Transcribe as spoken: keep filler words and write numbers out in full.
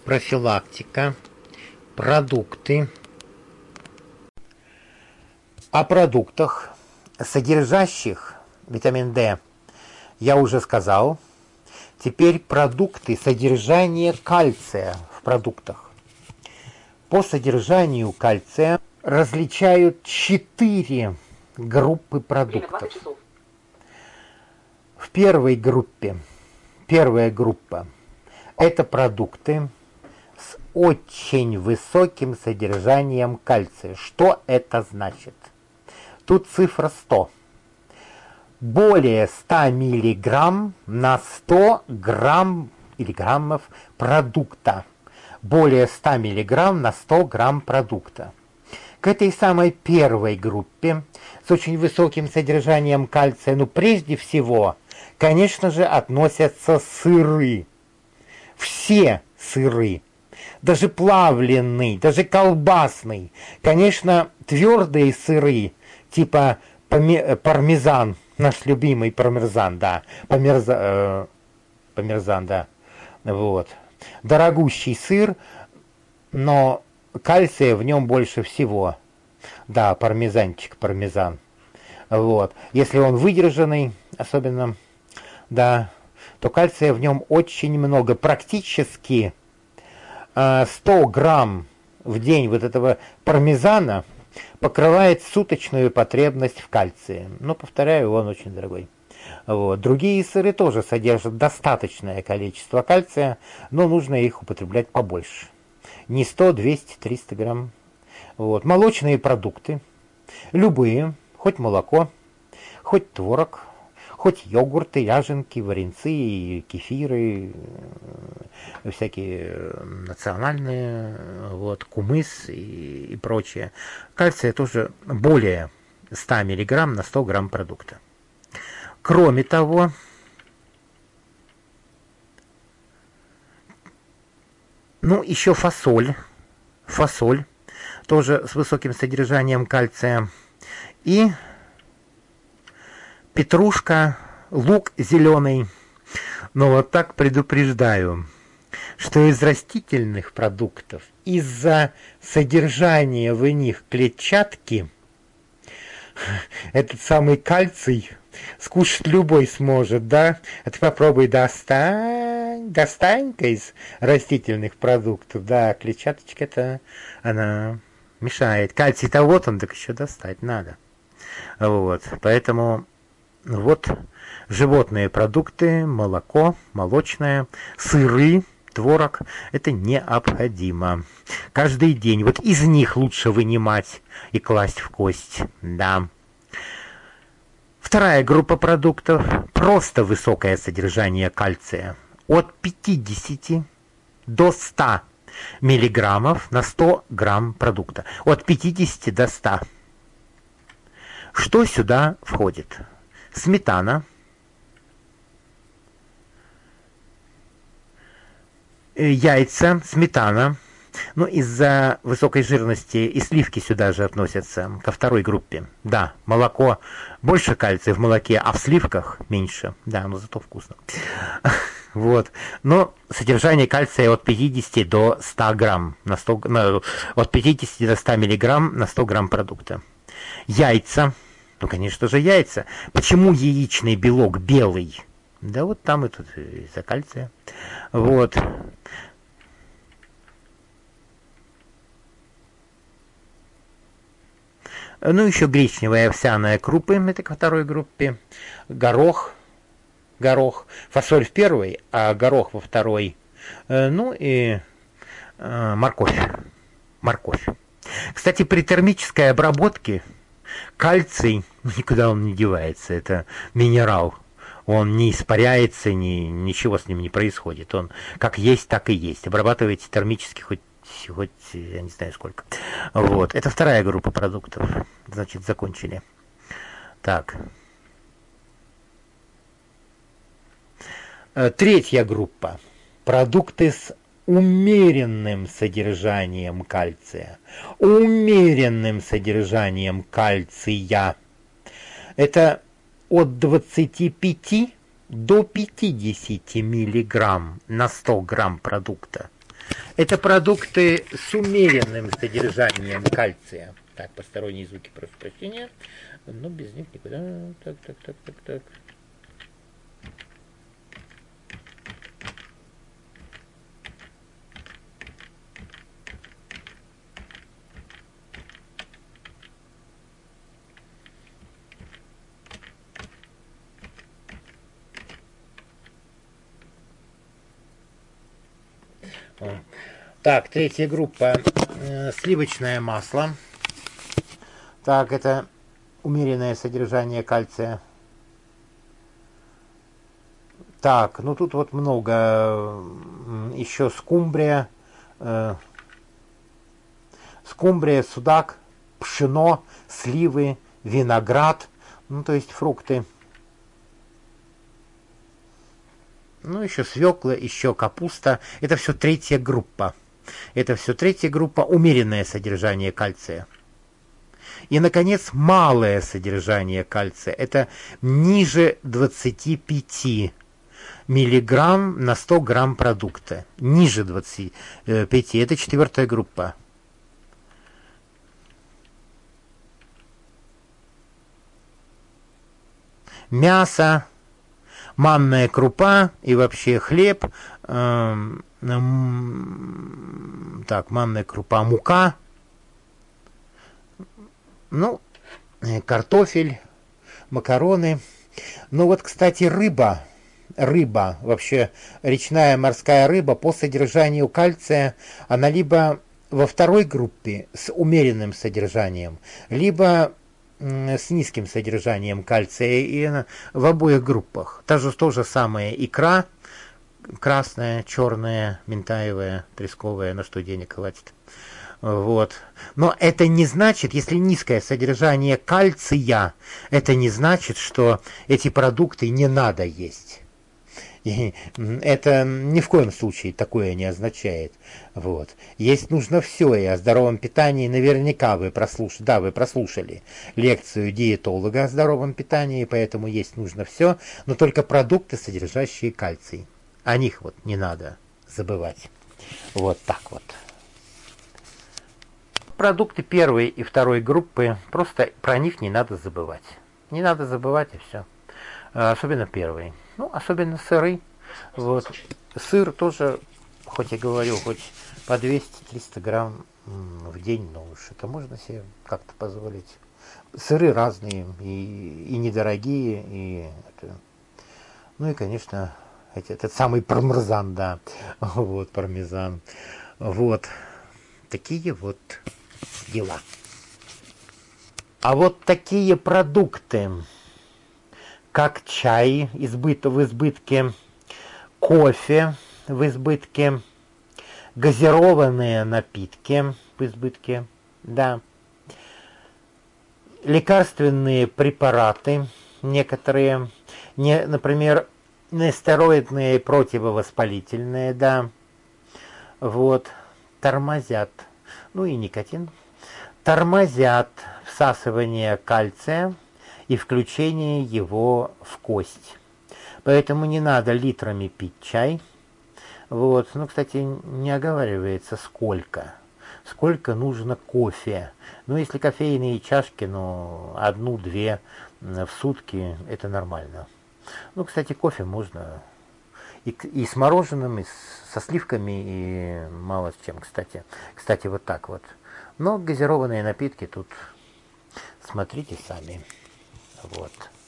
профилактика, продукты. О продуктах, содержащих витамин D, я уже сказал. Теперь продукты, содержание кальция в продуктах. По содержанию кальция различают четыре группы продуктов. В первой группе, первая группа, это продукты с очень высоким содержанием кальция. Что это значит? Тут цифра сто. Более ста миллиграмм на сто грамм или граммов продукта. Более ста миллиграмм на сто грамм продукта. К этой самой первой группе с очень высоким содержанием кальция, ну прежде всего, конечно же, относятся сыры. Все сыры. Даже плавленый, даже колбасный. Конечно, твердые сыры, типа пармезан, наш любимый пармезан, да, пармезан, э, пармезан, да, вот. Дорогущий сыр, но кальция в нем больше всего. Да, пармезанчик, пармезан. Вот. Если он выдержанный, особенно, да, то кальция в нем очень много. Практически э, сто грамм в день вот этого пармезана покрывает суточную потребность в кальции. Но, повторяю, он очень дорогой. Вот. Другие сыры тоже содержат достаточное количество кальция, но нужно их употреблять побольше. Не сто, двести, триста грамм. Вот. Молочные продукты, любые, хоть молоко, хоть творог, хоть йогурты, ряженки, варенцы, кефиры, всякие национальные, вот, кумыс и, и прочее. Кальция тоже более ста миллиграмм на сто грамм продукта. Кроме того, ну, еще фасоль, фасоль, тоже с высоким содержанием кальция, и петрушка, лук зеленый. Но вот так предупреждаю, что из растительных продуктов, из-за содержания в них клетчатки, этот самый кальций скушать любой сможет, да? А ты попробуй достань, достань-ка из растительных продуктов, да, клетчаточка-то, она мешает. Кальций-то вот он, так еще достать надо. Вот, поэтому вот животные продукты, молоко, молочное, сыры, творог, это необходимо. Каждый день. Вот из них лучше вынимать и класть в кость, да. Вторая группа продуктов – просто высокое содержание кальция. От пятидесяти до ста миллиграммов на сто грамм продукта. От пятидесяти до ста. Что сюда входит? Сметана, яйца, сметана. Ну, из-за высокой жирности и сливки сюда же относятся ко второй группе. Да, молоко, больше кальция в молоке, а в сливках меньше. Да, но зато вкусно. Вот. Но содержание кальция от пятидесяти до ста грамм на сто, на, от пятидесяти до ста миллиграмм на сто грамм продукта. Яйца. Ну, конечно же, яйца. Почему яичный белок белый? Да вот там и тут из-за кальция. Вот. Ну, еще гречневая овсяная крупы, это ко второй группе. Горох, горох. Фасоль в первой, а горох во второй. Ну и э, морковь. Морковь. Кстати, при термической обработке кальций, никуда он не девается, это минерал. Он не испаряется, ни, ничего с ним не происходит. Он как есть, так и есть. Обрабатываете термически хоть хоть я не знаю сколько. Вот. Это вторая группа продуктов. Значит, закончили. Так. Третья группа. Продукты с умеренным содержанием кальция. Умеренным содержанием кальция. Это от двадцати пяти до пятидесяти миллиграмм на сто грамм продукта. Это продукты с умеренным содержанием кальция. Так, посторонние звуки, прошу прощения. Но без них никуда. Так, так, так, так, так. Так, третья группа. Э, сливочное масло. Так, это умеренное содержание кальция. Так, ну тут вот много. Еще скумбрия. Э, скумбрия, судак, пшено, сливы, виноград. Ну, то есть фрукты. Ну, еще свекла, еще капуста. Это все третья группа. Это все третья группа, умеренное содержание кальция. И, наконец, малое содержание кальция. Это ниже двадцати пяти миллиграмм на сто грамм продукта. Ниже двадцати пяти. Это четвертая группа. Мясо, манная крупа и вообще хлеб. Э, так, манная крупа, мука. Ну, картофель, макароны. Ну вот, кстати, рыба. Рыба, вообще речная морская рыба по содержанию кальция, она либо во второй группе с умеренным содержанием, либо с низким содержанием кальция, и в обоих группах. Та же, то же самое икра, красная, черная, минтаевая, тресковая, на что денег хватит. Вот. Но это не значит, если низкое содержание кальция, это не значит, что эти продукты не надо есть. И это ни в коем случае такое не означает. Вот. Есть нужно все, и о здоровом питании наверняка вы прослушали, да, вы прослушали лекцию диетолога о здоровом питании, поэтому есть нужно все, но только продукты, содержащие кальций. О них вот не надо забывать. Вот так вот. Продукты первой и второй группы, просто про них не надо забывать. Не надо забывать, и все. Особенно первый. Ну, особенно сыры. Вот. Сыр тоже, хоть я говорю, хоть по двести-триста грамм в день, но уж это можно себе как-то позволить. Сыры разные, и, и недорогие, и это, ну и, конечно, эти, этот самый пармезан, да, вот, пармезан. Вот. Такие вот дела. А вот такие продукты, как чай избыт, в избытке, кофе в избытке, газированные напитки в избытке, да, лекарственные препараты некоторые, не, например, нестероидные противовоспалительные, да, вот, тормозят, ну и никотин, тормозят всасывание кальция и включение его в кость. Поэтому не надо литрами пить чай. Вот. Ну, кстати, не оговаривается сколько. Сколько нужно кофе. Ну, если кофейные чашки, ну, одну-две в сутки, это нормально. Ну, кстати, кофе можно и, и с мороженым, и с, со сливками, и мало с чем, кстати. Кстати, вот так вот. Но газированные напитки тут смотрите сами. Вот.